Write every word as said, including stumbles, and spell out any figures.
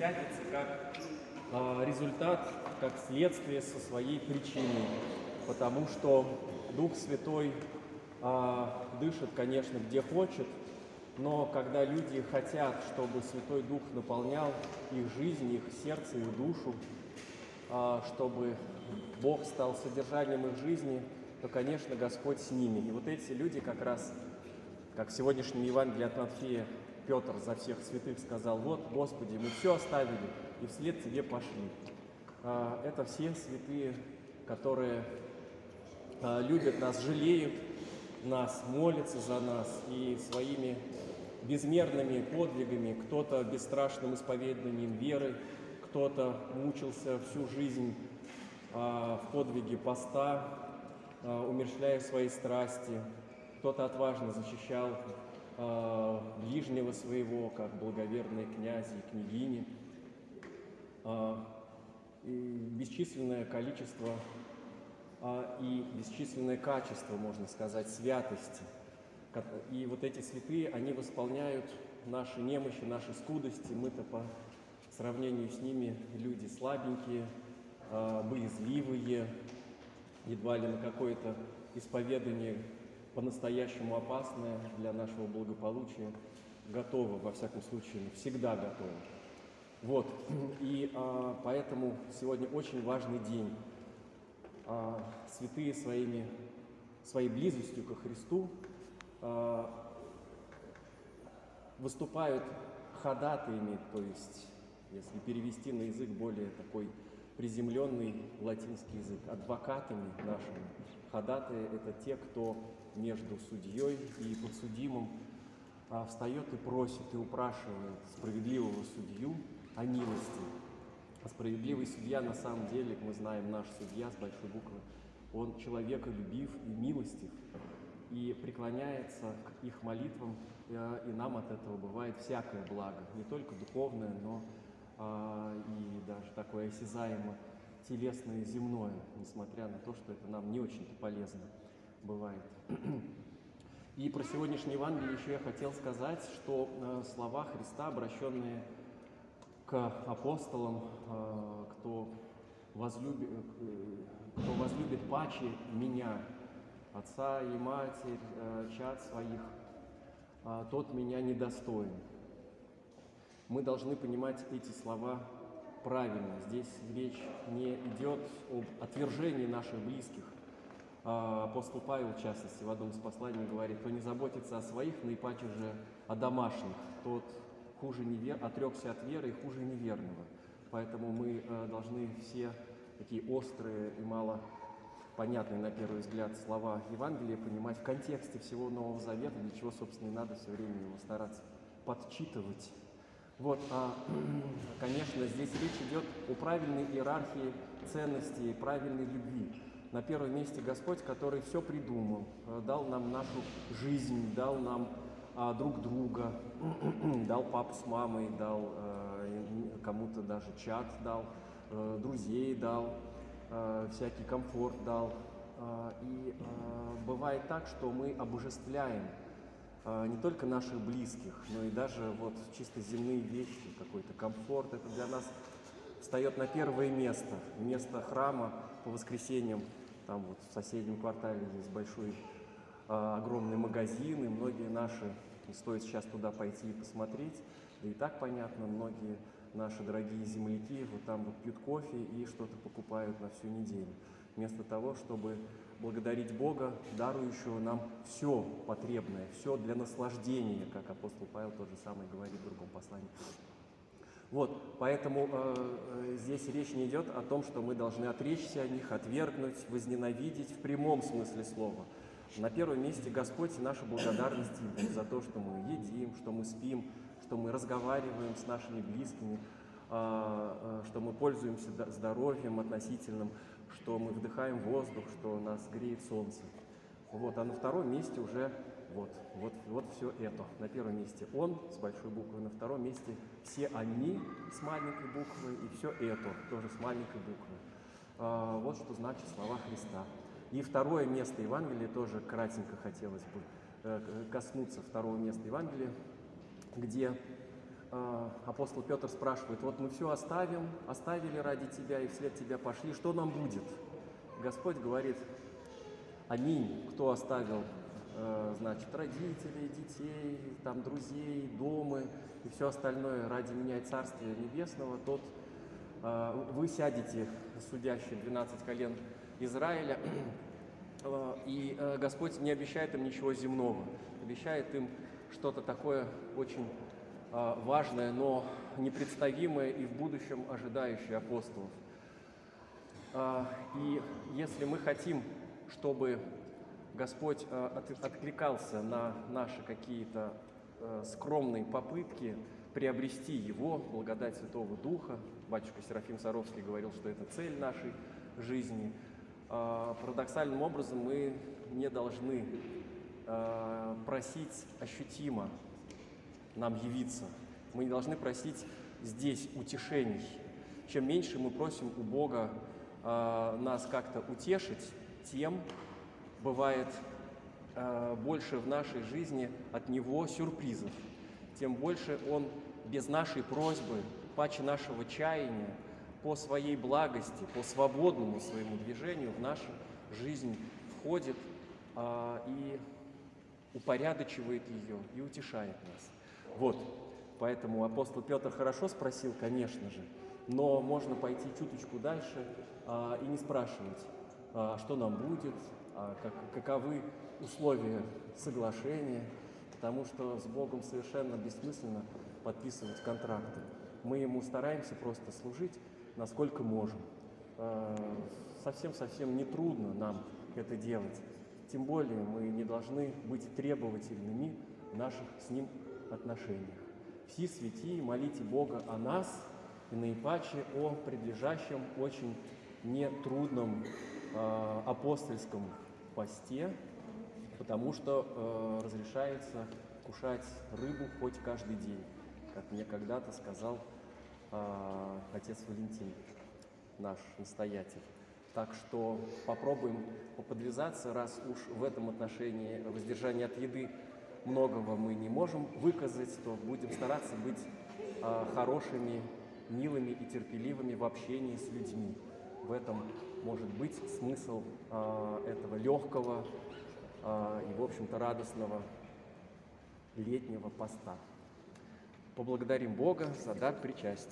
Пятидесятница как э, результат, как следствие со своей причиной, потому что Дух Святой э, дышит, конечно, где хочет, но когда люди хотят, чтобы Святой Дух наполнял их жизнь, их сердце, их душу, э, чтобы Бог стал содержанием их жизни, то, конечно, Господь с ними. И вот эти люди как раз, как в сегодняшнем Евангелии от Матфея, Петр за всех святых сказал: вот, Господи, мы все оставили и вслед Тебе пошли. Это все святые, которые любят нас, жалеют нас, молятся за нас и своими безмерными подвигами, кто-то бесстрашным исповеданием веры, кто-то мучился всю жизнь в подвиге поста, умерщвляя свои страсти, кто-то отважно защищал ближнего своего, как благоверные князи и княгини. И бесчисленное количество и бесчисленное качество, можно сказать, святости. И вот эти святые, они восполняют наши немощи, наши скудости. Мы-то по сравнению с ними люди слабенькие, боязливые, едва ли на какое-то исповедание по-настоящему опасное для нашего благополучия готовы, во всяком случае, всегда готовы. Вот, и а, поэтому сегодня очень важный день. А, святые своими, своей близостью ко Христу а, выступают ходатаями, то есть, если перевести на язык более такой приземленный латинский язык, адвокатами нашими. Ходатаи – это те, кто между судьей и подсудимым а, встает и просит, и упрашивает справедливого судью о милости. А справедливый судья, на самом деле, мы знаем, наш судья с большой буквы, он человеколюбив и милостив, и преклоняется к их молитвам, и нам от этого бывает всякое благо, не только духовное, но а, и даже такое осязаемо телесное, земное, несмотря на то, что это нам не очень-то полезно бывает. И про сегодняшнее Евангелие еще я хотел сказать, что э, слова Христа, обращенные к апостолам, э, кто, возлюбит, э, кто возлюбит паче меня, отца и матерь, э, чад своих, э, тот меня недостоин. Мы должны понимать эти слова правильно. Здесь речь не идет об отвержении наших близких. Апостол Павел, в частности, в одном из посланий говорит: кто не заботится о своих, наипаче же о домашних, тот хуже невер... отрекся от веры и хуже неверного. Поэтому мы должны все такие острые и мало понятные на первый взгляд слова Евангелия понимать в контексте всего Нового Завета, для чего, собственно, и надо все время его стараться подчитывать. Вот, а, конечно, здесь речь идет о правильной иерархии ценностей, правильной любви. На первом месте Господь, который все придумал, дал нам нашу жизнь, дал нам а, друг друга, дал папу с мамой, дал а, кому-то даже чад дал, а, друзей дал, а, всякий комфорт дал. А, и а, бывает так, что мы обожествляем а, не только наших близких, но и даже вот чисто земные вещи, какой-то комфорт. Это для нас встает на первое место, место храма по воскресеньям. Там вот в соседнем квартале есть большой, а, огромный магазин, и многие наши, не стоит сейчас туда пойти и посмотреть, да и так понятно, многие наши дорогие земляки вот там вот пьют кофе и что-то покупают на всю неделю. Вместо того, чтобы благодарить Бога, дарующего нам все потребное, все для наслаждения, как апостол Павел тот же самый говорит в другом послании. Вот, поэтому э, здесь речь не идет о том, что мы должны отречься от них, отвергнуть, возненавидеть в прямом смысле слова. На первом месте Господь и наша благодарность Ему за то, что мы едим, что мы спим, что мы разговариваем с нашими близкими, э, э, что мы пользуемся здоровьем относительным, что мы вдыхаем воздух, что нас греет солнце. Вот, а на втором месте уже вот, вот, вот все это. На первом месте Он с большой буквы, на втором месте все они с маленькой буквы и все это тоже с маленькой буквы. А, вот что значит слова Христа. И второе место Евангелия тоже кратенько хотелось бы э, коснуться второго места Евангелия, где э, апостол Петр спрашивает: вот мы все оставим, оставили ради Тебя и вслед Тебя пошли, что нам будет? Господь говорит: аминь, кто оставил, э, значит, родителей, детей, там, друзей, дома и все остальное ради Меня и Царствия Небесного, тот э, вы сядете, судящие двенадцать колен Израиля, э, и э, Господь не обещает им ничего земного, обещает им что-то такое очень э, важное, но непредставимое и в будущем ожидающее апостолов. Э, и если мы хотим, чтобы Господь э, от, откликался на наши какие-то э, скромные попытки приобрести Его, благодать Святого Духа, батюшка Серафим Саровский говорил, что это цель нашей жизни, э, парадоксальным образом мы не должны э, просить ощутимо нам явиться. Мы не должны просить здесь утешений. Чем меньше мы просим у Бога э, нас как-то утешить, тем бывает э, больше в нашей жизни от Него сюрпризов, тем больше Он без нашей просьбы, паче нашего чаяния, по своей благости, по свободному своему движению в нашу жизнь входит э, и упорядочивает ее и утешает нас. Вот, поэтому апостол Петр хорошо спросил, конечно же, но можно пойти чуточку дальше э, и не спрашивать, э, что нам будет, э, как, каковы условия соглашения, потому что с Богом совершенно бессмысленно подписывать контракты. Мы Ему стараемся просто служить, насколько можем. Совсем-совсем не трудно нам это делать. Тем более мы не должны быть требовательными в наших с Ним отношениях. Все святии, молите Бога о нас и наипаче о предлежащем очень нетрудном э, апостольском посте, потому что э, разрешается кушать рыбу хоть каждый день, как мне когда-то сказал э, отец Валентин, наш настоятель. Так что попробуем поподвязаться, раз уж в этом отношении воздержание от еды многого мы не можем выказать, то будем стараться быть э, хорошими, милыми и терпеливыми в общении с людьми. В этом может быть смысл э, этого легкого э, и, в общем-то, радостного летнего поста. Поблагодарим Бога за дар причастия.